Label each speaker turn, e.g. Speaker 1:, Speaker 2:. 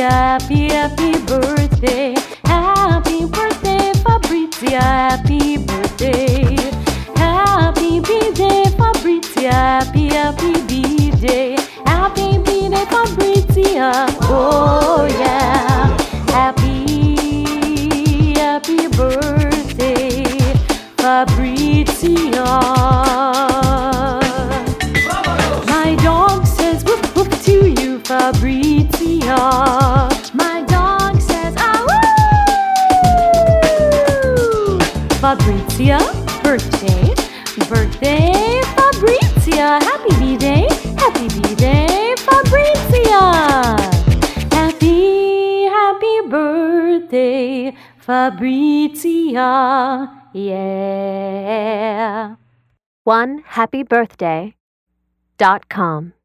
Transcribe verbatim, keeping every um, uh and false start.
Speaker 1: Fabrizia, happy, happy birthday. Happy birthday, Fabrizia, happy birthday. Happy B-Day, Fabrizia, happy, happy B-Day. Happy B-Day, Fabrizia, oh yeah. Happy, happy birthday, Fabrizia. My dog says whoop whoop to you, Fabrizia. My dog says ah woo. Fabrizia, birthday, birthday, Fabrizia. Happy B-Day, happy B-Day, Fabrizia. Happy, happy birthday, Fabrizia. Yeah.
Speaker 2: one happy birthday dot com